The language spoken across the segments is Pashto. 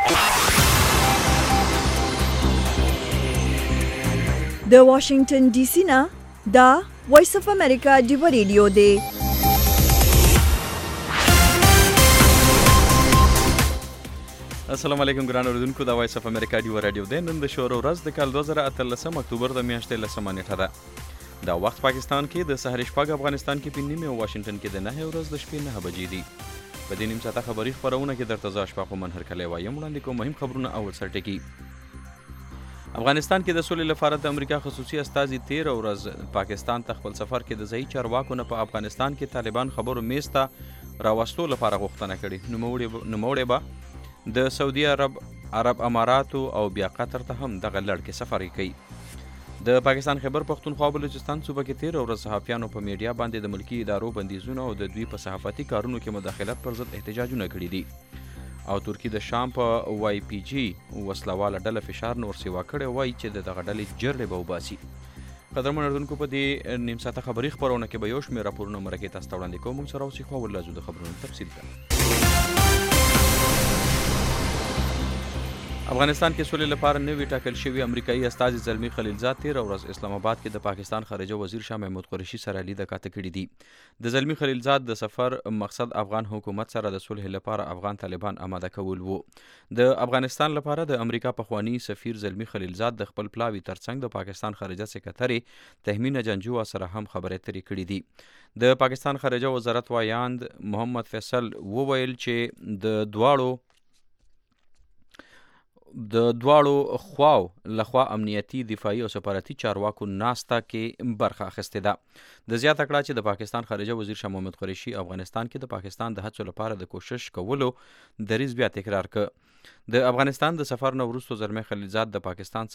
د واشنگټن ډي سي نه دا وایس اف امریکا ډیو ریډیو دی. السلام علیکم ګران اوریدونکو، دا وایس اف امریکا ډیو رادیو دی. نن د شور ورځ د کال 2018 اکتوبر د میاشتې لسمه نیټه ده. دا وخت پاکستان کې د سحر شپږ، افغانستان کې 5 او واشنگټن کې د 9 ورځ د شپې 9 بجې دي. په دې نیم ساعته خبري خبرونه کې درته زه اشفاق منهر کلی وایم. وړاندې کوم مهم خبرونه. اول سرټکی: افغانستان کې د سولې لپاره د امریکا خصوصي استازي 13 ورځ پاکستان ته خپل سفر کې د ځایي چارواکو نه په افغانستان کې طالبان خبرو میز ته راوستلو لپاره غوښتنه کړې. نوموړی به د سعودي عرب اماراتو او بیا قطر ته هم دغه لړ کې سفر کوي. د پاکستان خیبر پښتونخوا او بلوچستان صوبه کې 13 ورځ صحافیانو په میډیا باندې د ملکی ادارو بندیزونه او د دوی په صحافتي کارونو کې مداخلت پر ضد احتجاجونه کړي دي. او ترکی د شام په وای پی جی وسلواله ډله فشار نور سیوا کړی وای چې د دغه ډلې جرړې به وباسي. قدرمن اردوونکو، په دې نیم ساعته خبري خبرونه کې به یو شمېر راپورونه مرکې تاسو ته وړاندې کوم. موږ سره اوسئ خو اول لازم د خبرونو تفصیل کړو. افغانستان کې سولې لپاره نوی ټاکل شوی امریکایي استازي زلمی خلیلزاد 13 ورځ اسلام آباد کې د پاکستان خارجه وزیر شاه محمود قریشي سره لید کاته کړي دي. د زلمی خلیلزاد د سفر مقصد افغان حکومت سره د صلح لپاره افغان طالبان آماده کول وو. د افغانستان لپاره د امریکا پخوانی سفیر زلمی خلیلزاد د خپل پلاوي ترڅنګ د پاکستان خارجه سکرټري تهمینه جنجوه سره هم خبرې اترې کړې دي. د پاکستان خارجه وزارت وایاند محمد فیصل وویل چې د دواړو خواو لخوا امنیتي، دفاعي او سفارتي چارواکو ناسته کې برخه اخیستې ده. د زیاته کړه چې د پاکستان خارجه وزیر شاه محمود قریشي افغانستان کې د پاکستان د هڅو لپاره د کوشش کولو دریځ بیا تکرار کړ. د افغانستان د سفر نه وروسته زلمی خلیلزاد د پاکستان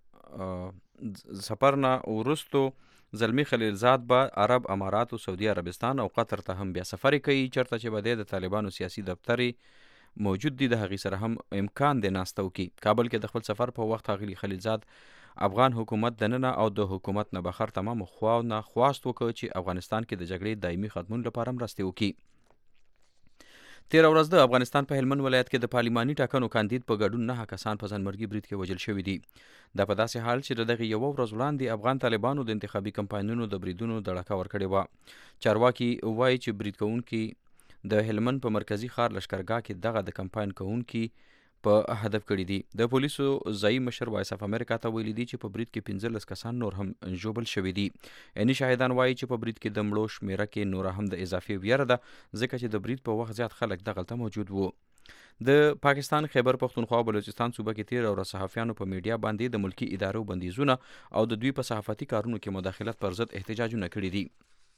سفر نه وروسته زلمی خلیلزاد به عرب امارات، سعودي عربستان او قطر ته هم بیا سفر کوي، چرته چې به د طالبانو سیاسي دفتري موجود دي. د هغې سره هم امکان دی ناسته وکړي. کابل کې د خپل سفر په وخت ښاغلي خلیلزاد افغان حکومت دننه او د حکومت نه بخر تمامو خواو نه خواست وکړ چې افغانستان کې د جګړې دایمي ختمون لپاره مرستې وکړي. 13 ورځ د افغانستان په هلمند ولایت کې د پارلماني ټاکنو کاندید په ګډون 9 کسان په ځانمرګي برید کې وژل شوي دي. دا په داسې حال چې د دغې یوه ورځ وړاندې افغان طالبانو د انتخابي کمپاینونو د بریدونو دړکه ورکړې وه. چارواکي وایي چې برید کوونکي د هلمند په مرکزی ښار لشکرګاه کې دغه د کمپاین کوونکي په هدف کړي دي. د پولیسو ځایي مشر وایس اف امریکا ته ویلي دي چې په برید کې 15 کسان نور هم ژوبل شوي دي. عیني شاهدان وایي چې په برید کې د مړو شمیره کې نور هم د اضافي ویره ده، ځکه چې د برید په وخت زیات خلک دغلته موجود وو. د پاکستان خیبر پښتونخوا او بلوچستان صوبه کې 13 ورځ صحافیانو په میډیا باندې د ملکی ادارو بندیزونه او د دوی په صحافتي کارونو کې مداخلت پر ضد احتجاجونه کړي دي.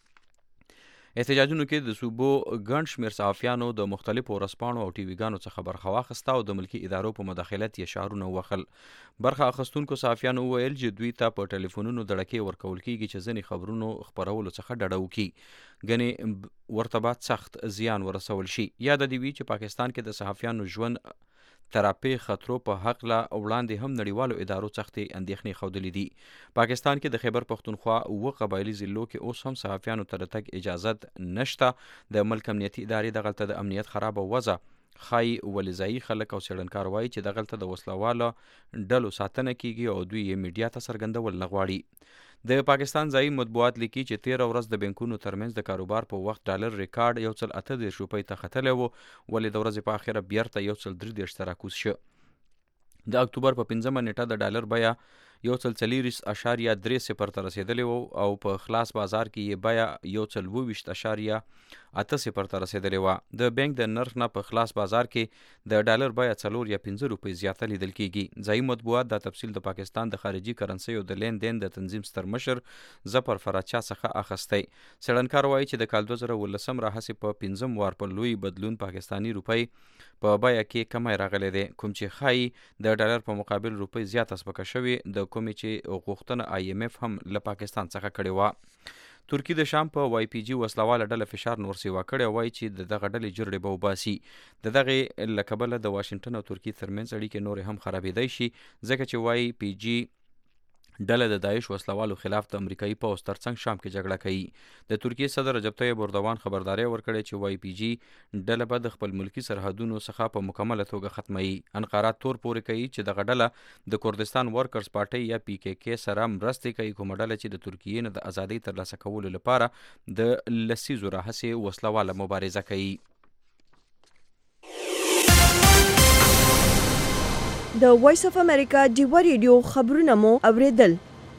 احتجاجونو کې د صوبو ګڼ شمېر صحافیانو د مختلفو ورځپاڼو او ټي وي ګانو څخه برخه واخیسته او د ملکي ادارو په مداخلت یې شعارونه ووهل. برخه اخیستونکو صحافیانو وویل چې دوی ته په ټلیفونونو دړکې ورکول کیږي چې ځینې خبرونو خپرولو څخه ډډه وکړي، ګنې ورته باید سخت زیان ورسول شي. یاد دې وي چې پاکستان کې د صحافیانو ژوند تراپی خطرو په حق لا وړاندې هم نړیوالو ادارو سختې اندېښنې ښودلې دي. پاکستان کې د خیبر پښتونخوا 7 قبایلي ضلعو کې اوس هم صحافیانو ته د تګ اجازت نشته. د ملک امنیتي ادارې دغلته د امنیت خرابه وضع ښایي ولې ځایي خلک او څېړنکار وایي چې دغلته د وسلواله ډلو ساتنه کیږي او دوی یې میډیا ته څرګندول نه غواړي. د پاکستان ځایي مطبوعات لیکي چې 13 ورځ د بینکونو ترمنځ د کاروبار په وخت ډالر ریکارډ 1.38 روپۍ ته ختلی و، ولې د ورځې په اخره بیرته 1.33 ته راکوز شه. د اکتوبر په 5مه نیټه د ډالر بیه 1.40.3 ته رسیدلی و او په خلاص بازار کې یې بیه 1.20.8 ته رسیدلی و. د بانک د نرخ نه په خلاص بازار کې د ډالر بیه 4 یا 5 روپۍ زیاته لیدل کیږي. ځایي مطبوعات دا تفصیل د پاکستان د خارجي کرنسیو د لین دین د تنظیم ستر مشر ظفر فرادشاه څخه اخیستی. څېړنکار وایي چې د کال 2019 راهیسې په 5م وار په لوی بدلون پاکستاني روپۍ په بیه کې کمی راغلی دی، کوم چې ښایي د ډالر په مقابل روپۍ زیاته سپکه شوې، د کومې چې غوښتنه IMF هم له پاکستان څخه کړې وه. ترکی د شام په وای پی جی وسلواله ډله فشار نور سیوا کړی وایي چې د دغه ډلې جرړې به وباسي. د دغې له کبله د واشنګټن او ترکیې ترمنځ اړیکې نورې هم خرابېدی شي، ځکه چې وای پی جی ډله د داعش وسلوالو خلاف د امریکایي پوځ ترڅنګ شام کې جګړه کوي. د ترکیې صدر رجب طیب اردوغان خبرداری ورکړې چې واي پی جی ډله به د خپل ملکی سرحدونو څخه په مکمله توګه ختموي. انقره تور پورې کوي چې دغه ډله د کردستان ورکرز پارټۍ یا پی کې کې سره مرستې کوي، کومه ډله چې د ترکیې نه د ازادۍ ترلاسه کولو لپاره د لسیزو راهیسې وسلواله مبارزه کوي. د وایس اف امریکا ډیوا ریډیو خبرونه مو اوریدل.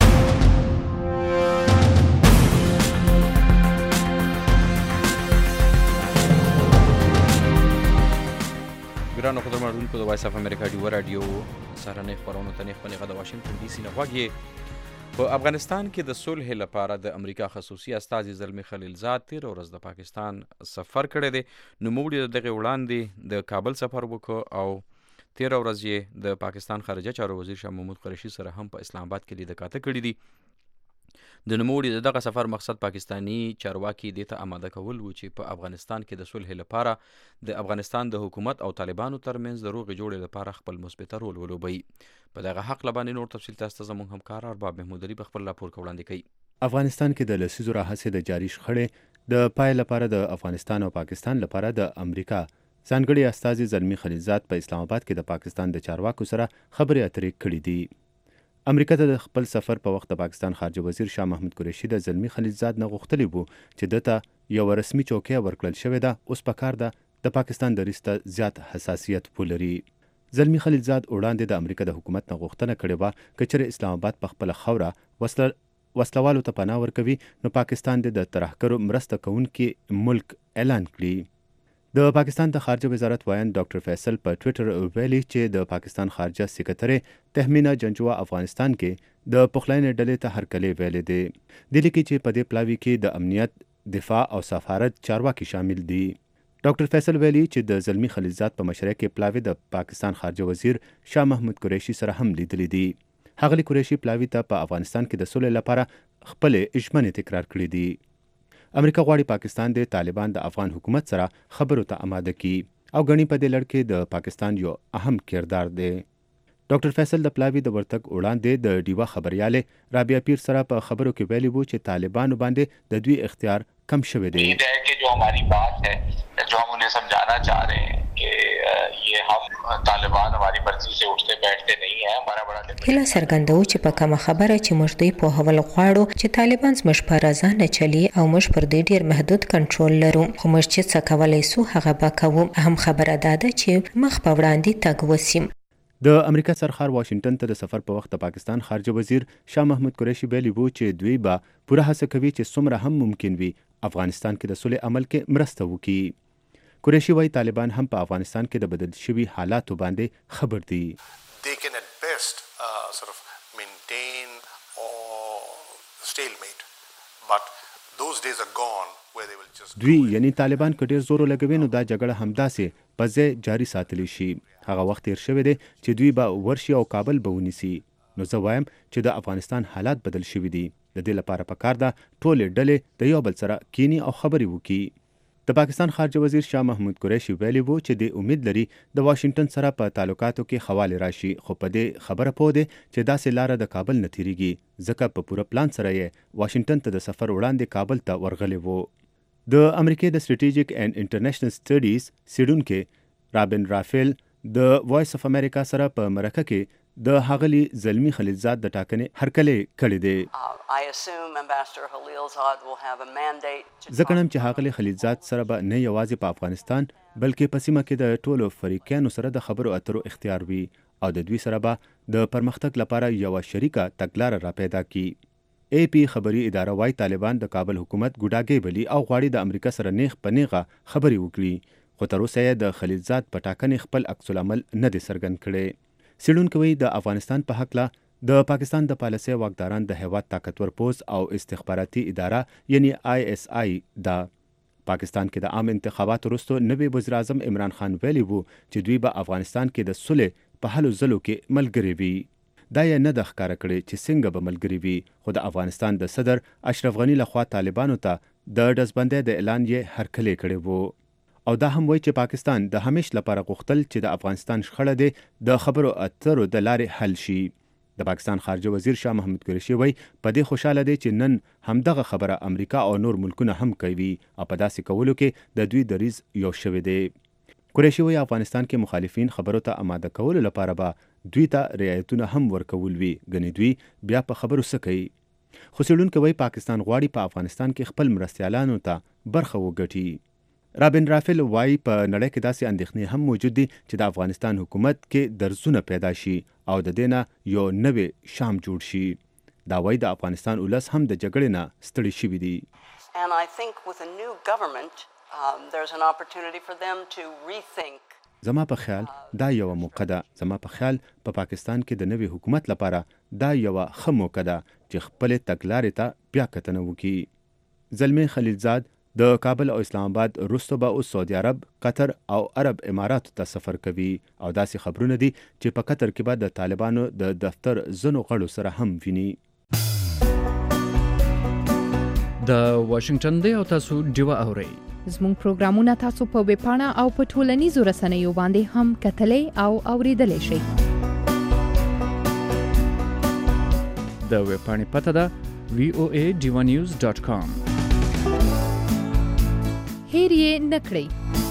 ګرانو قدرمنونکو، د وایس اف امریکا ډیوا راډیو سهارنۍ خپرونو ته نیغ په نیغه د واشنګټن ډي سي نه غوږ یې. په افغانستان کې د صلح لپاره د امریکا خصوصي استازي زلمي خلیلزاد تېره ورځ د پاکستان سفر کړی دی. نوموړي د دغې وړاندې د کابل سفر وکړ او تېره ورځ یې د پاکستان خارجه چارو وزیر شاه محمود قریشي سره هم په اسلام آباد کې لیده کاته کړي دي. د نوموړي د دغه سفر مقصد پاکستانی چارواکي دې ته آماده کول و چې په افغانستان کې د صلح لپاره د افغانستان د حکومت او طالبانو ترمنځ د روغې جوړې لپاره خپل مثبته رول ولوبوي. په دغه حق لبانې نور تفصیل تاسو ته زموږ همکار ارباب محمود علي په خپل راپور کې وړاندې کوي. افغانستان کې د لسیزو راهیسې د جاري شخړې د پای لپاره د افغانستان او پاکستان لپاره د امریکا ځانګړي استازي زلمي خلیلزاد په اسلام آباد کې د پاکستان د چارواکو سره خبرې اترې کړې دي. امریکا ته د خپل سفر په وخت د پاکستان خارجه وزیر شاه محمود قریشي د زلمي خلیلزاد نه غوښتلی وو چې دته یو رسمي چوکۍ ورکړل شوې ده. اوس پکار ده د پاکستان دریځ ته زیات حساسیت ولري. زلمي خلیلزاد وړاندې د امریکا د حکومت نه غوښتنه کړې وه که چېرې اسلام آباد په خپله خوره وسلوالو ته پناه ورکوي نو پاکستان د ترهګرو مرسته کوونکي ملک اعلان کړي. د پاکستان د خارجه وزارت وایند ډاکټر فیصل په ټویټر ویلي چې د پاکستان خارجه سکرټرې تهمینه جنجوه افغانستان کې د پخلاینې ډلې ته هرکلی ویلی دی. د لیکي چې په دې پلاوي کې د امنیت، دفاع او سفارت چارواکي شامل دي. ډاکټر فیصل ویلي چې د زلمي خلیلزاد په مشرۍ کې پلاوي د پاکستان خارجه وزیر شاه محمود قریشي سره هم لیدلی دي. هغلی قریشي پلاوي ته په افغانستان کې د صلح لپاره خپلې ژمنې تکرار کړې دي. امریکا غواړي پاکستان د طالبان د افغان حکومت سره خبرو ته آماده کی او غني په دې لړ کې د پاکستان یو اهم کردار دی. ډاکټر فیصل د پلاوي د ورتګ وړاندې د ډیوا خبرياله رابعه پیر سره په خبرو کې ویلي وو چې طالبانو باندې د دوی اختیار کم شوی دی. जो हमारी बात है, जो हम उन्हें समझाना चाह रहे हैं कि ये हम तालिबान हमारी मर्जी से उठते बैठते नहीं है. हमारा बड़ा هله څرګندو چې په کومه خبره چې موږ دوی په هول غواړو چې طالبان زموږ په رضا نه چلی او موږ پر دې ډیر محدود کنټرول لرو، خو موږ چې څه کولای سو هغه به کوو. هم خبره ده چې مخ په وړاندې تګ وسیم. د امریکا سرخار واشنگټن ته د سفر په وخت د پاکستان خارجه وزیر شاه محمود قریشي ویلي وو چې دوی به پوره هڅه کوي چې څومره هم ممکن وي افغانستان کې د صلح عمل کې مرسته وکړي. قریشي وايي طالبان هم په افغانستان کې د بدل شوي حالاتو باندې خبر دي. They can at best sort of maintain or stalemate, but those days are gone where they will just دوی یعنی طالبان که ډیر زور لګوي نو دا جګړه همداسې په ځای جاري ساتلی شي. هغه وخت تیر شوی دی چې دوی به ورشي او کابل به ونیسي. نو زه وایم چې د افغانستان حالات بدل شوي دي. د دې لپاره پکار ده ټولې ډلې د یو بل سره کینی او خبرې وکړي. د پاکستان خارجه وزیر شاه محمود قریشي ویلي وو چې د امید لري د واشنگټن سره په تعلقاتو کې خواله راشي، خو په دې خبره پوه دی چې داسې لاره د کابل نه تیریږي ځکه په پوره پلان سره یې واشنگټن ته د سفر وړاندې کابل ته ورغلی وو. د امریکای د سټریټیجیک اینڈ انټرنیشنل سټډیز څیړونکي رابن رافیل د وایس اف امریکا سره په مرکه کې د هغلی زلمی خلیلزاد د ټاکنې هرکلی کړی دی. زه ګڼم چې هغلی خلیلزاد سره به نه یوازې په افغانستان بلکې په سیمه کې د ټولو فریقانو سره د خبرو اترو اختیار وي او د دوی سره به د پرمختګ لپاره یوه شریکه تګلاره را پیدا کړي. اے پی خبري اداره وايي طالبان د کابل حکومت ګوډاګی بلی او غواړي د امریکا سره نیغ په نیغه خبرې وکړي، خو تر اوسه یې د خلیلزاد په ټاکنې خپل عکس العمل نه دی څرګند کړی. څیړونکي وایي د افغانستان په هکله د پاکستان د پالیسۍ واکداران د هیواد طاقتور پوځ او استخباراتي اداره یعنی ISI ده. پاکستان کې د عام انتخاباتو وروسته نوی وزیر اعظم عمران خان ویلي وو چې دوی به افغانستان کې د صلح په هلو ځلو کې ملګري وي. دا یې نه ده ښکاره کړې چې څنګه به ملګري وي، خو د افغانستان د صدر اشرف غني لخوا طالبانو ته د ډزبندۍ د اعلان یې هرکلی کړی وو. او دا هم وایي چې پاکستان د همیش لپاره غوښتل چې د افغانستان شخړه د خبرو اترو د لارې حل شي. د پاکستان خارجه وزیر شاه محمود قریشي وایي په دې خوشاله دی چې نن همدغه خبره امریکا او نور ملکونه هم کوي او په داسې کولو کې د دوی دریځ یو شوی دی. قریشي وایي افغانستان کې مخالفین خبرو ته آماده کولو لپاره به دوی ته رعایتونه هم ورکول وي، ګنې دوی بیا په خبرو څه کوي. خو څېړونکي وایي پاکستان غواړي په افغانستان کې خپل مرستیالانو ته برخه وګټي. رابن رافل وایي په نړۍ کې داسې اندېښنې هم موجود دي چې د افغانستان حکومت کې درزونه پیدا شي او د دې نه یو نوې شام جوړ شي. دا وایي د افغانستان ولس هم د جګړې نه ستړي شوي دي. And I think with a new government, there's an opportunity for them to rethink. زما په خیال دا یو موقع ده. زما په خیال په پاکستان کې د نوې حکومت لپاره دا یو ښه موقع ده چې خپل تګلارې ته بیا کتنه وکړي. زلمی خلیلزاد د کابل او اسلام آباد وروسته به اوس سعودي عرب، قطر او عرب اماراتو ته سفر کوي او داسې خبرونه دي چې په قطر کې به د طالبانو د دفتر ځینو غړو سره هم ویني. د واشنگټن دی او تاسو ډیوه اورئ. زموږ پروګرامونه تاسو په ویبپاڼه او په ټولنیزو رسنیو باندې هم کتلی او اوریدلی شئ. د ویبپاڼې پته ده voa.divanews.com. هیر یې نه کړئ.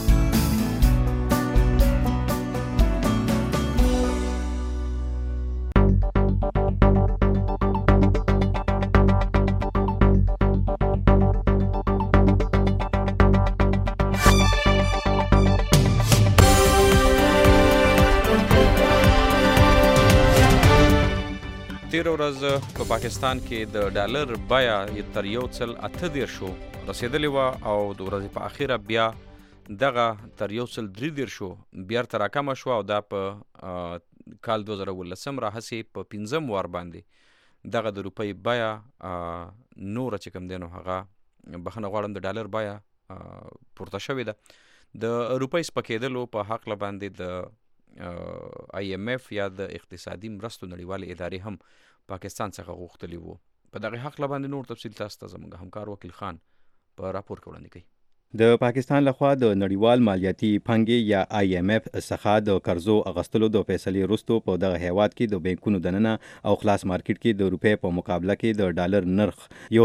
تیر ورځ په پاکستان کې د ډالر بیه تر 1.8 رسیدلې وه او د ورځې په اخیره بیا دغه تر 1.3 بیا راکمه شوه او دا په کال 2019 راهسې په 5 وار باندې دغه د روپۍ بیه نوره چې کوم دی نو هغه بخښنه غواړم د ډالر بیه پورته شوې ده. د روپۍ سپکېدلو په هکله باندې د IMF یا د اقتصادي مرستو نړیوالې ادارې هم پاکستان څخه غوښتلي وو. په دغه هکله باندې نور تفصیل تاسو ته زموږ همکار وکیل خان په راپور کې وړاندې کوي. د پاکستان لخوا د نړیوال مالیاتي پنګې یا IMF څخه د قرضو اغستلو د فیصلې وروسته په دغه هیواد کې د بانکونو دننه او خلاص مارکیټ کې د روپۍ په مقابله کې د ډالر نرخ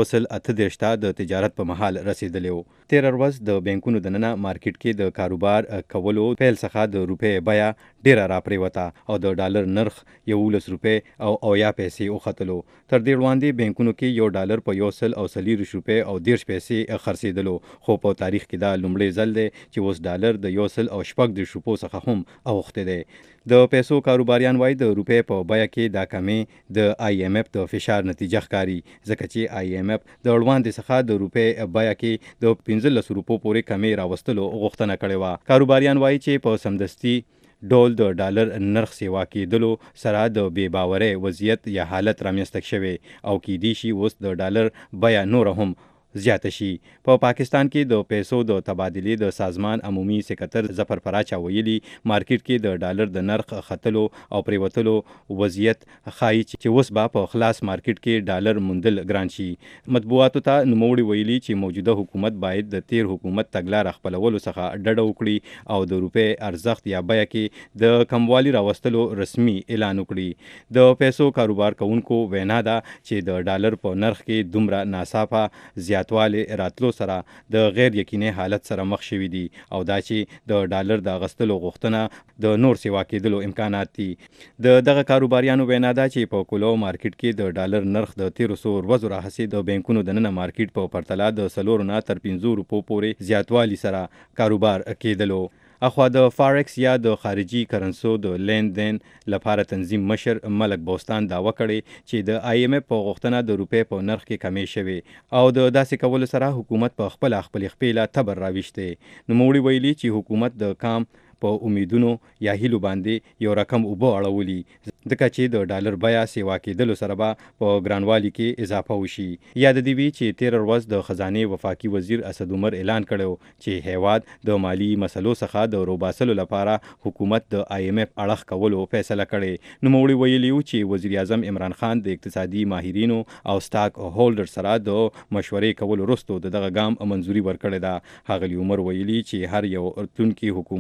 1.8 د تجارت په محل رسیدلی و. تیر ورځ د بانکونو دننه مارکیټ کې د کاروبار کولو پیل څخه د روپۍ بیه ډیره راپریوته او د ډالر نرخ 11 روپۍ او 90 پیسې وختلو. تر دې وړاندې بانکونو کې یو ډالر په 1.40 روپۍ او 10 پیسې خرڅېدلو، خو په تاریخ کې دا لومړی ځل دی چې اوس ډالر د 1.8 روپۍ څخه هم اوښتی دی. د پیسو کاروباریان وایي د روپۍ په بیه کې دا کمی د IMF د فشار نتیجه ښکاري، ځکه چې IMF د وړاندې څخه د روپۍ بیه کې د 15 روپۍ پورې کمی راوستلو غوښتنه کړې وه. کاروباریان وایي چې په سمدستي ډول د ډالر نرخ سیوا کېدلو سره د بې باورۍ وضعیت یا حالت رامنځته شوی او کېدای شي اوس د ډالر بیه نوره هم زیاته شي. په پاکستان کې د پیسو د تبادلې د سازمان عمومي سکرتر ظفر فراچا ویلي مارکیټ کې د ډالر د نرخ ختلو او پریوتلو وضعیت ښایي چې اوس به په خلاص مارکیټ کې ډالر موندل ګران شي. مطبوعاتو ته نوموړي ویلي چې موجوده حکومت باید د تیر حکومت تګلاره خپلولو څخه ډډه وکړي او د روپۍ ارزښت یا بیه کې د کموالي راوستلو رسمي اعلان وکړي. د پیسو کاروبار کوونکو وینا ده چې د ډالر په نرخ کې دومره ناڅاپه زیاتوالی راتلو سره د غیر یقیني حالت سره مخ شوي دي او دا چې د ډالر د اغستلو غوښتنه د نور سیوا کېدلو امکانات دي. د دغه کاروباریانو وینا ده چې په کولو مارکیټ کې د ډالر نرخ د 1300 ورځو راهیسې د بانکونو دننه مارکیټ په پرتله د 4 نه تر 15 روپۍ پورې زیاتوالی سره کاروبار کېدلو. اخوا د فارکس یا د خارجي کرنسو د لین دین لپاره تنظیم مشر ملک بوستان دعوه کړې چې د IMF په غوښتنه د روپۍ په نرخ کې کمی شوی او د داسې کولو سره حکومت په خپل خپې له تبر راويشته. نوموړي ویلي چې حکومت د کام په امیدونو یا هیلو باندې یو رقم اوبه اړولي، ځکه چې د ډالر بیه سیوا کېدلو سره به په ګرانوالي کې اضافه وشي. یاد دې وي چې تیر ورځ د خزانې وفاقي وزیر اسد عمر اعلان کړو چې هیواد د مالی مسلو څخه د روباسلو لپاره حکومت د IMF اړخ کولو فیصله کړې. نوموړي ویلي چې وزیر اعظم عمران خان د اقتصادي ماهرینو او سټاک هولډر سره د مشورې کولو وروسته دغه ګام منځوري ورکړې ده. ښاغلي عمر ویلي چې هر یو راتلونکي حکومت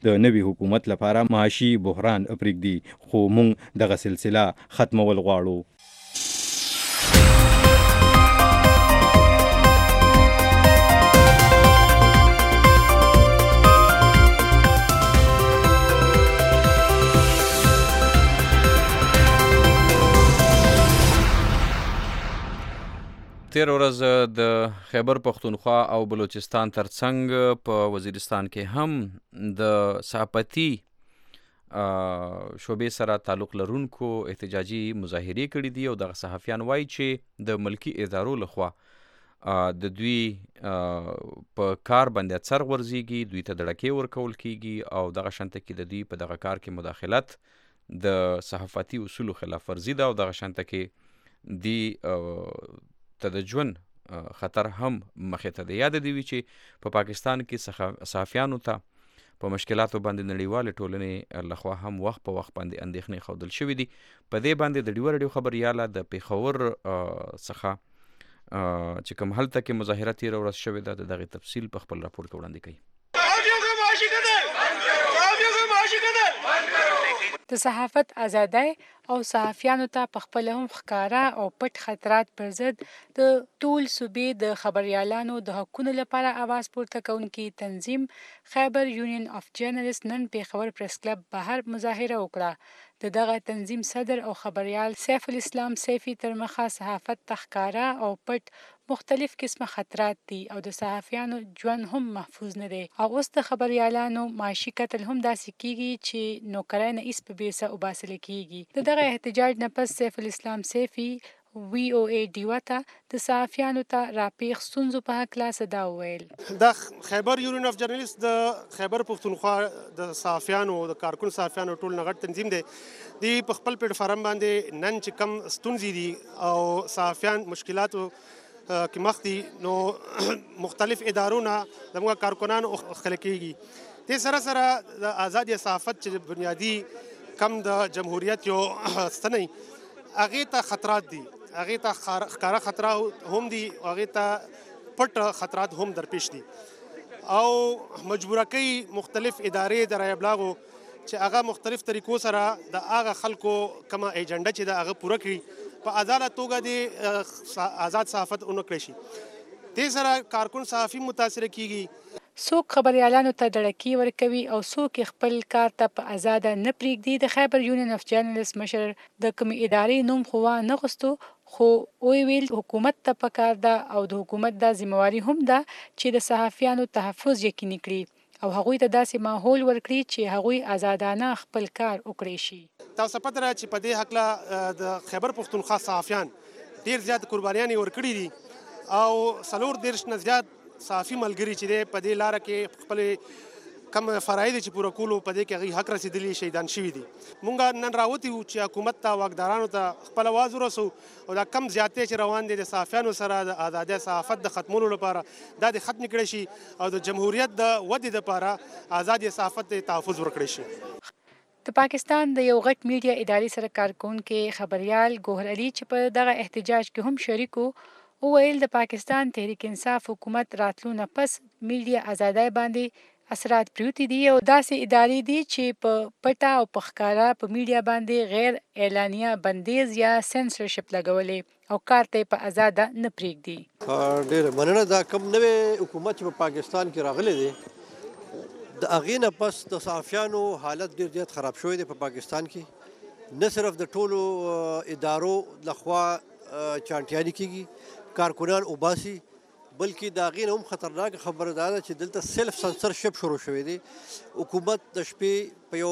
د نوي حکومت لپاره معاشي بحران پرېږدي، خو موږ دغه سلسله ختمول غواړو. تیر ورځ د خیبر پختونخوا او بلوچستان ترڅنګ په وزیرستان کې هم د صحافتي شعبې سره تعلق لرونکو احتجاجي مظاهرې کړي دي او دغه صحافیان وایي چې د ملکی ادارو لخوا د دوی په کار باندې څرغ ورزیږي، دوی ته دړکې ورکول کیږي او دغه شانته کې د دوی په دغه کار کې مداخلت د صحافتي اصولو خلاف ورزي ده او دغه شانته کې دی ته د ژوند خطر هم مخې ته دی. یاد دی وي چې په پاکستان کې صحافیانو ته په مشکلاتو باندې نړیوالې ټولنې لخوا هم وخت په وخت باندې اندېښنې ښودل شوي دي. په دې باندې د ډیوه راډیو خبریاله د پېښور څخه چې کوم هلته کې مظاهره تېره ورځ شوې ده د دغې تفصیل په خپل راپور کې وړاندې کوي. د صحافت ازادۍ او صحافیانو ته په خپل هم ښکاره او پټ خطرات پر ضد د ټول صوبې د خبریالانو د حقونو لپاره اواز پورته کوونکي تنظیم خیبر یونین اف جرنالست نن پېښور پریس کلب بهر مظاهره وکړه. د دغه تنظیم صدر او خبریال سیف الاسلام سیفي تر مخه صحافت ته ښکاره او پټ مختلف قسمه خطرات دي او د صحافیانو ژوند هم محفوظ نه دی او اوس د خبریالانو معاشي قتل هم داسې کیږي چې نوکرۍ نه ایس په بیسه وباسل کیږي. د دغه احتجاج نه پس سیف الاسلام سیفي VOA ډیوا ته د صحافیانو ته راپېښ ستونزو په هکله څه دا وویل. د خیبر یونین اف جرنالست د خیبر پختونخوا د صحافیانو د کارکون صحافیانو ټول نه غټ تنظیم دی. دی په خپل پلیټ فارم باندې نن چې کم ستونزې دي او صحافیان مشکلاتو کې مخ دي نو مختلف ادارونه زموږ کارکنان خلک کېږي. دې سره سره د ازادي صحافت چې بنیادي کم د جمهوریت یو ستنی هغې ته خطرات دي، هغې ته ښکاره خطرات هم دي، هغې ته پټ خطرات هم درپېښ دي او مجبوره کوي مختلف ادارې د رای ابلاغو چې هغه مختلف طریقو سره د هغه خلکو کومه ایجنډه چې د هغه پوره کړي په ازاده توګه د آزاد صحافت ونه کړی شي. دې سره کارکون صحافي متاثره کیږي. څوک خبریالانو ته دړکې ورکوي او څوک خپل کار ته په ازاده نه پرېږدي. د خیبر یونین اف جرنالست مشر د کومې ادارې نوم خو نه غوښتو خو ویل حکومت ته پکار ده او د حکومت دا ذمہواري هم ده چې د صحافیانو تحفظ یقیني کړي او هغوی ته داسې ماحول ورکړي چې هغوی آزادانه خپل کار وکړي شي. تاسو پته را چې په دې هکله د خیبر پختونخوا صحافیان ډیر زیات قربانیانې ورکړي دي او 40 نه زیات صحافي ملګري چې دی په دې لاره کې خپل کم فرایض چې پوره کولو په دې کې هغوی حق رسېدلي شهیدان شوي دي. مونږ نن راوتي وو چې حکومت ته واکدارانو ته خپل اواز ورسو او دا کم زیاتې چې روان دي د صحافیانو سره د ازادۍ صحافت د ختمولو لپاره دا د ختم کړی شي او د جمهوریت د ودې لپاره ازادۍ صحافت ته تحفظ ورکړی شي. د پاکستان د یو غټ میډیا ادارې سره کارکونکي خبریال ګوهر علي چې په دغه احتجاج کې هم شریک وو وویل د پاکستان تحریک انصاف حکومت راتلو نه پس میډیا ازادۍ باندې اثرات پریوتي دي او داسې ادارې دي چې په پټه او په ښکاره په میډیا باندې غیر اعلانیه بندیز یا سنسرشپ لګولې او کار ته په ازاده نه پرېږدي. ډېره مننه. دا کوم نوی حکومت چې په پاکستان کې راغلی دی د هغې نه پس د صحافیانو حالت ډېر زیات خراب شوی دی په پاکستان کې. نه صرف د ټولو ادارو لخوا چانټیانې کېږي، کارکنان وباسي، بلکې د هغې نه هم خطرناک خبره دا ده چې دلته سیلف سنسرشپ شروع شوی دی. حکومت د شپې په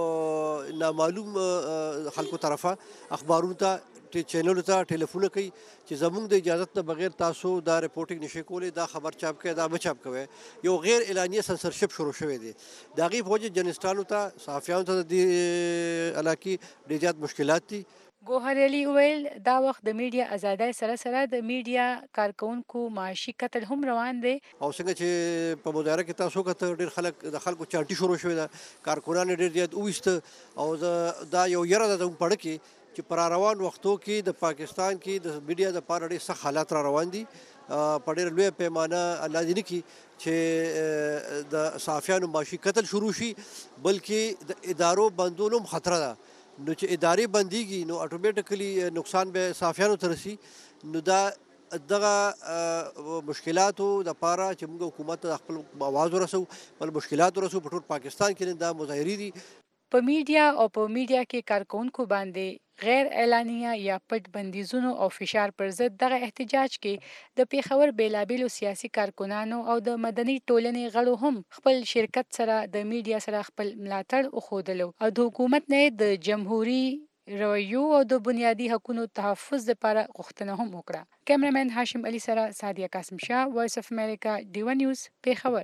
یو نامعلوم خلکو طرفه اخبارونو ته چینلو ته ټلیفونه کوي چې زموږ د اجازت نه بغیر تاسو دا رپورټینګ نشئ کولی، دا خبر چاپ کوئ، دا مه چاپ کوئ. یو غیر اعلانیه سنسرشپ شروع شوی دی. د هغې په وجه جرنلسټانو ته صحافیانو ته د دې علاقې ډېر زیات مشکلات دي. ګوهر علي وویل دا وخت د میډیا ازادۍ سره سره د میډیا کارکونکو معاشي قتل هم روان دی. او څنګه چې په مظاهره کې تاسو کته ډېر خلک د خلکو چانټي شروع شوې ده، کارکنان ډېر زیات وویسته او دا یو یره ده زموږ پړه کې چې پر روان وختو کې د پاکستان کې د میډیا دپاره ډېر سخت حالات را روان دي. په ډېره لویه پیمانه الله دې نه کړي چې د صحافیانو معاشي قتل شروع شي، بلکې د ادارو بندولو هم خطره ده. نو چې ادارې بندیږي نو اټومیټیکلی نقصان به صحافیانو ته رسي. نو دا دغه مشکلاتو دپاره چې موږ حکومت ته خپل اواز ورسو، خپل مشکلات ورسو. په ټول پاکستان کې دا مظاهرې دي. په میډیا او په میډیا کې کارکونکو باندې غیر اعلانیه یا پټ بندیزونو او فشار پر ضد دغه احتجاج کې د پیښور بیلابیلو سیاسي کارکنانو او د مدني ټولنې غړو هم خپل شرکت سره د میډیا سره خپل ملاتړ وښودلو او د حکومت نه د جمهوریت رویو او د بنیادي حقوقو تحفظ لپاره غوښتنه هم وکړه. کیمرامین هاشم علي سره سادیه قاسم شاه، وایس اف امریکا، ډیو نیوز، پیښور.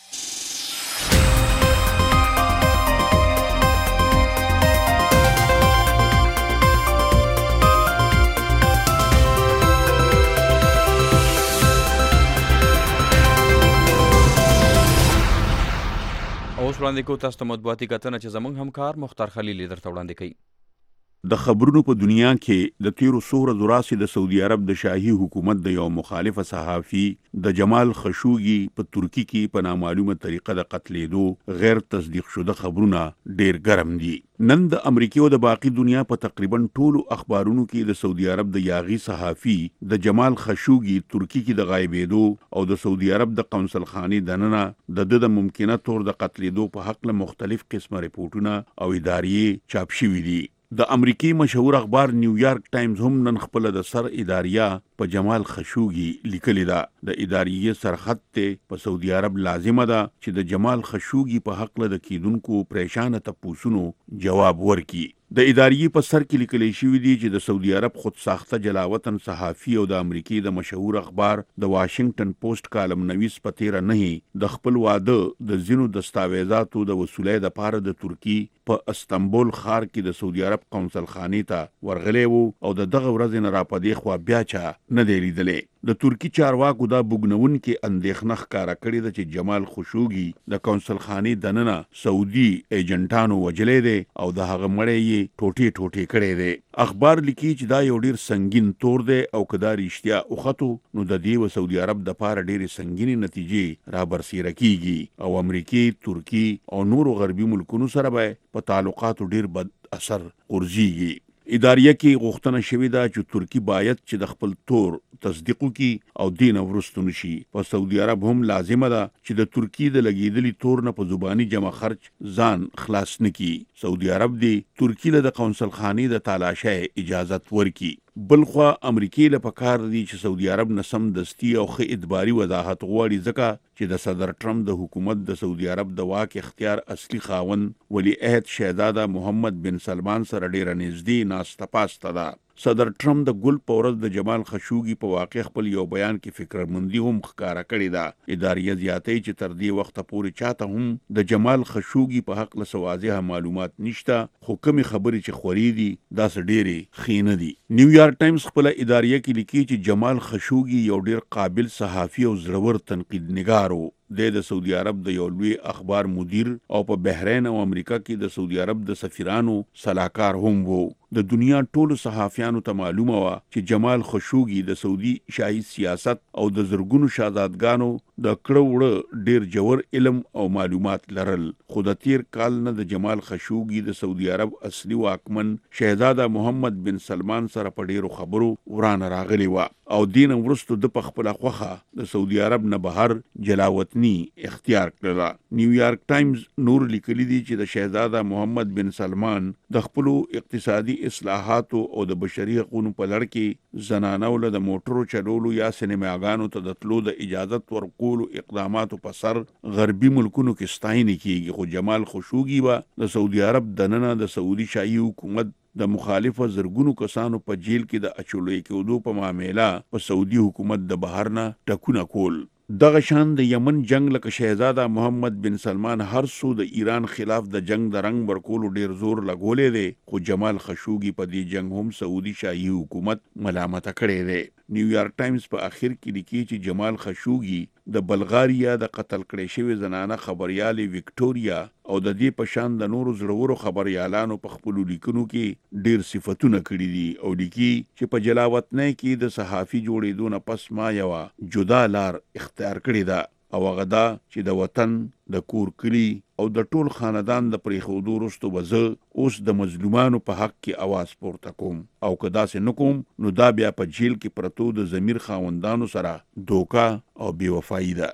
اوس وړاندې کوو تاسو ته مطبوعاتي کتنه چې زموږ همکار مختار خلیل درته وړاندې کوي. د خبرونو په دنیا کې د تیرو څو ورځو راهیسې د سعودي عرب د شاهي حکومت د یو مخالفه صحافي د جمال خشوګي په ترکی کې په نامعلومه طریقه د قتلېدو غیر تصدیق شده خبرونه ډیر ګرم دي. نن د امریکا او د باقي دنیا په تقریبا ټولو اخبارونو کې د سعودي عرب د یاغي صحافي د جمال خشوګي ترکی کې د غایبېدو او د سعودي عرب د قونسل خاني دننه د ممکنه تور د قتلېدو په حق له مختلف قسمه ریپورتونه او ادارې چاپ شوي دي. د امریکای مشهور اخبار نیویارک ټایمز هم نن خپل د سر اداریه په جمال خشوګي لیکلی ده. د اداریه سرحد ته په سعودي عرب لازمه ده چې د جمال خشوګي په حق له د کیدونکو پریشانه تپوسونو جواب ورکړي. د اداریه په سر کې لیکلی شوی دی چې د سعودي عرب خود ساخته جلاوطن صحافي او د امریکای د مشهور اخبار د واشنگټن پوسټ کالم نویس په تیر نه د خپل واده د زینو دستاویزاتو د وصولې د پاره د ترکی په استنبول ښار کې د سعودي عرب قونسل خاني ته ورغلی وو او دغه ورځ نه راپدې خو بیا چا نه دی لیدلی. د ترکی چارواکو دا بوګنون کې اندېښنه ښکارا کړې ده چې جمال خشوګي د قونسل خاني دننه سعودي ایجنټانو وجلې دي او د هغه مړی یې ټوټې ټوټې کړی دی. اخبار لیکي چې دا یو ډیر سنگین تور دی او کدا رښتیا اوخته نو د دې و سعودي عرب د پاره ډېرې سنگینې نتیجې را برسېره کیږي او امریکای، ترکی او نورو غربي ملکونو سره به په تعلقاتو ډیر بد اثر ورځيږي. اداریه کې غوښتنه شوې ده چې ترکی باید چې د خپل تور تصدیق وکړي او دین ورستون شي. په سعودي عرب هم لازمه ده چې د ترکی د لګیدلی تور نه په زبانی جمع خرچ ځان خلاص نکړي. سعودي عرب دی ترکی له د قونسل خاني د تالاشۍ اجازت ورکړي. بلخوا امریکای له پکار دی چې سعودي عرب نسم دستی او خې ادباري وضاحت غواړي ځکه چې د صدر ټرمپ د حکومت د سعودي عرب د واک اختیار اصلي خاوند ولی عہد شهزاده محمد بن سلمان سره ډیره نږدې ناسته پاسته ده. صدر ټرمپ د ګل په ورځ د جمال خشوګي په واقع خپل یو بیان کې فکرمندي هم ښکارا کړې ده. اداریه زیاتې چې تر دې وخت پورې چاته هم د جمال خشوګي په حق له واضحه معلومات نشته، خو کومې خبرې چې خوري دي دا ډېرې خینه دي. نیویارک ټایمز خپل اداریه کې لیکي چې جمال خشوګي یو ډېر قابل صحافي او زړور تنقید نگار و. د سعودي عرب د یو لوی اخبار مدیر او په بحرین او امریکا کې د سعودي عرب د سفیرانو صلاحکار هم وو. د دنیا ټولو صحافیانو ته معلومه وه چې جمال خشوګي د سعودي شاهي سیاست او د زرګونو شهزادګانو د کړه وړه ډیر جوړ علم او معلومات لرل. خو د تیر کال نه د جمال خشوګي د سعودي عرب اصلي واکمن شهزاده محمد بن سلمان سره په ډیرو خبرو ورانه راغلی و او دین وروسته د پخپله خوخه د سعودي عرب نه بهر جلاوطني اختیار کړله. نیویارک ټایمز نور لیکلی دی چې د شهزاده محمد بن سلمان د خپلو اقتصادي اصلاحاتو او د بشري حقوقو په لړ کې زنانو له د موټرو چلولو یا سینماګانو ته د تلو د اجازت ورکولو اقداماتو په سر غربي ملکونو کې ستاینه کیږي. خو جمال خشوګي به د سعودي عرب دننه د سعودي شاهي حکومت د مخالفه زرګونو کسانو په جیل کې د اچولې کېدو په معامله په سعودي حکومت د بهر نه ټکونه کول. دغه شان د یمن جنگ لکه شهزاده محمد بن سلمان هر څو د ایران خلاف د جنگ د رنگ ورکولو ډیر زور لګولې دی، خو جمال خشوګي په دې جنگ هم سعودي شاهي حکومت ملامت کړی دی. نیویارک ټایمز په اخر کې لیکي چې جمال خشوګي د بلغاریا د قتل کړې شوی زنانه خبريالي وکټوريا او د دې په شان د نورو زړورو خبريالانو په خپل لیکنو کې ډیر صفاتونه کړی دي او لیکي چې په جلاوطن کې د صحافي جوړېدو نه پس ما یو جدا لار اختیار کړی ده. او هغه دا چې د وطن د کور کلی او د ټول خاندان د پریښودو وروسته به زه اوس د مظلومانو په حق کې اواز پورته کوم او که داسې نه کوم نو دا بیا په جیل کې پرتو د ضمیر خاوندانو سره دوکه او بېوفایي ده.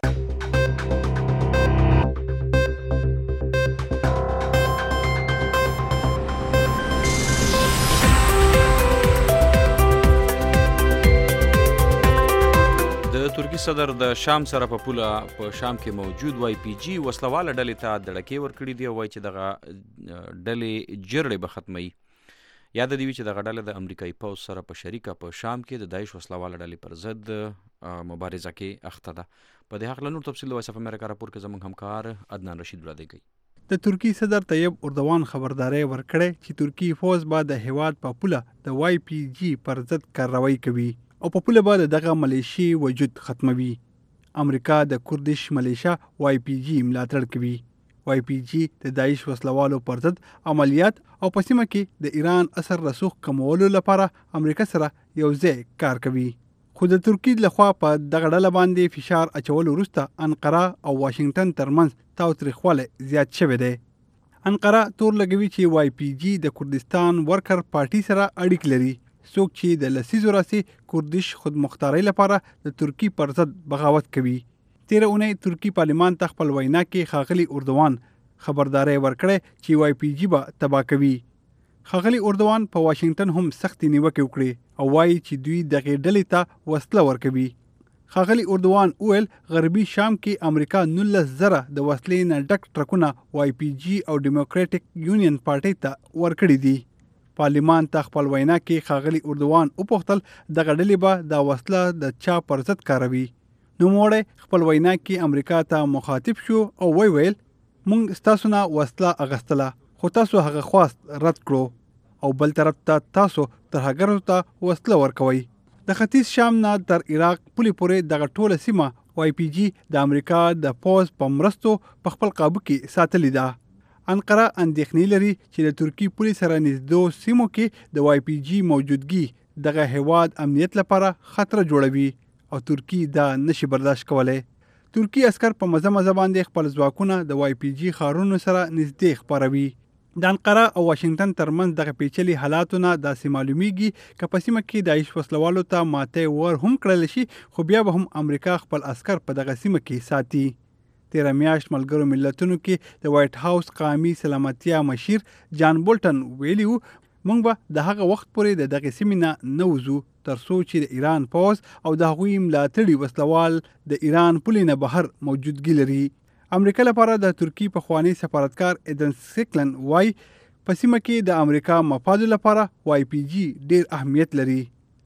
ترکی صدر د شام سره په پوله په شام کې موجود وای پی جی وسلواله ډلې ته دړکې ورکړي دي او وایي چې دغه ډلې جرړې به ختموي. یاد دی چې دغه ډله د امریکایي پوځ سره په شریکه په شام کې د داعش وسلواله ډلې پر ضد مبارزه کې اخته ده. په دې هکله نور تفصیل د وایس اف امریکا راپور کې زموږ همکار عدنان رشید وړاندې کوي. د ترکی صدر طیب اردوان خبرداری ورکړی چې ترکی فوج به د هیواد په پوله د وای پی جی پر ضد کاروایی کوي او په پوله به دغه ملیشي وجود ختموي. امریکا د کوردش ملیشیا وای پی جی ملاتړ کوي. وای پی جی د داعش وسلوالو پر ضد عملیات او په سیمه کې د ایران اثر رسوخ کمولو لپاره امریکا سره یو ځای کار کوي. خو د ترکی لخوا په دغه ډله باندې فشار اچول وروسته انقره او واشنگټن ترمنځ تاوتریخوالی زیات شوی دی. انقره تور لګوي چې وای پی جی د کردستان ورکر پارټي سره اړیک لري، څوک چې د لسیزو راهیسې کردش خودمختارۍ لپاره د ترکی پر ضد بغاوت کوي. تیره اونۍ ترکی پارلمان ته خپل وینا کې ښاغلي اردوان خبرداری ورکړی چې وای پی جی به تباه کوي. ښاغلي اردوان په واشنگټن هم سختې نیوکې وکړې او وایي چې دوی دغې ډلې ته وسله ورکوي. ښاغلي اردوان وویل غربي شام کې امریکا 19,000 د وسلې نه ډک ټرکونه وای پی جی او ډیموکراټک یونین پارټۍ ته ورکړي دي. پارلمان ته خپل وینا کې ښاغلي اردوان وپوښتل دغه ډلې به دا وسله د چا پر ضد کاروي. نوموړی خپل وینا کې امریکا ته مخاطب شو او ویل موږ ستاسو نه وسله اغستله خو تاسو هغه خواست رد کړو او بل طرف ته تاسو ترهګرو ته وسله ورکوئ. د ختیځ شام نه تر عراق پولې پورې دغه ټوله سیمه وای پی جی د امریکا د پوځ په مرستو په خپل قابو کې ساتلې ده. انقره اندېښنې لري چې د ترکی پولې سره نږدې سیمو کې د وای پی جی موجودګي دغه هیواد امنیت لپاره خطر جوړوي او ترکی دا نشي برداشت کولی. ترکی عسکر په مزه باندې خپل ځواکونه د وای پی جی ښارونو سره نږدې خپروي. د انقره او واشنگټن ترمنځ دغه پیچلي حالاتو نه داسې معلومیږي که په سیمه کې داعش وسلوالو ته ماتې ور هم کړل شي خو بیا به هم امریکا خپل عسکر په دغه سیمه کې ساتي. تیره میاشت ملګرو ملتونو کې د وایټ هاوس قومي سلامتیا مشیر جان بولټن ویلي وو موږ به د هغه وخت پورې د دغې سیمې نه نه وځو تر څو چې د ایران پوځ او د هغوی ملاتړي وسلوال د ایران پولې نه بهر موجودګي لري. امریکا لپاره د ترکی پخوانی سفارتکار ایدن سیکلن وای په سیمه کې د امریکا مفادو لپاره وای پی جی ډیر اهمیت لري.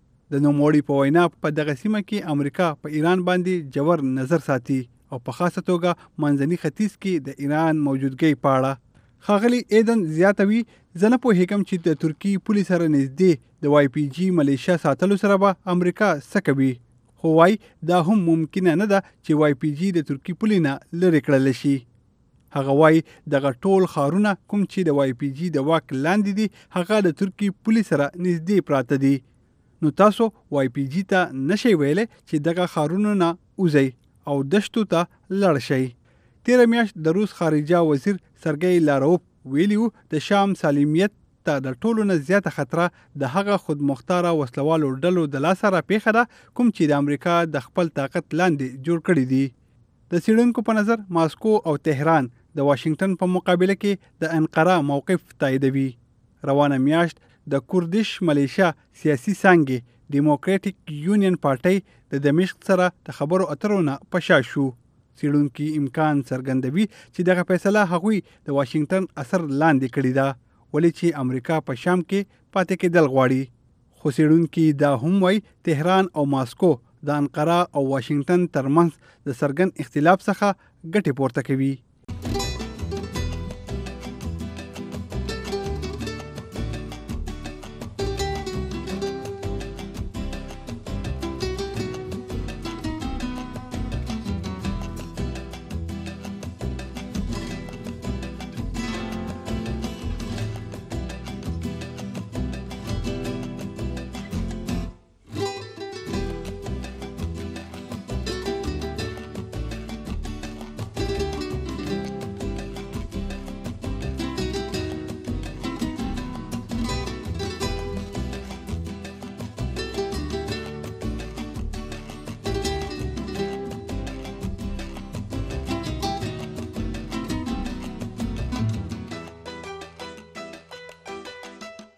د نوموړي په وینا په دغه سیمه کې امریکا په ایران باندې جوور نظر ساتي او په خاصه توګه منځني ختیځ کې د ایران موجودګۍ په اړه. ښاغلي ایدن زیاتوي زه نه پوهېږم چې د ترکی پولې سره نږدې د وای پی جی ملیشیا ساتلو سره به امریکا څه کوي خو وای دا هم ممکنه نه ده چې وای پی جی د ترکی پولې نه لرې کړل شي. هغه وای دغه ټول ښارونه کوم چې د وای پی جی د واک لاندې دي هغه د ترکی پولې سره نږدې پراته دي. نو تاسو وای پی جی ته نشئ ویلی چې دغه ښارونو نه وځئ او دشتو ته لړ شئ. تیره میاشت د روس خارجه وزیر سرګی لاروف ویلي وو د شام سالمیت ته د ټولو نه زیاته خطره د هغه خودمختاره وسلوالو ډلو د لاسه راپېښه ده کوم چې د امریکا د خپل طاقت لاندې جوړ کړي دي. د څېړونکو په نظر ماسکو او تهران د واشنگټن په مقابله کې د انقره موقف تاییدوي. روانه میاشت د کوردش ملیشیا سیاسي څانګې ډیموکراټک یونین پارټۍ د دمشق سره د خبرو اترو نه په شا شو. څېړونکي امکان څرګندوي چې دغه فیصله هغوی د واشنگټن اثر لاندې کړې ده ولې چې امریکا په شام کې پاتې کېدل غواړي. خو څېړونکي دا هم وایي تهران او ماسکو د انقره او واشنگټن ترمنځ د څرګند اختلاف څخه ګټې پورته کوي.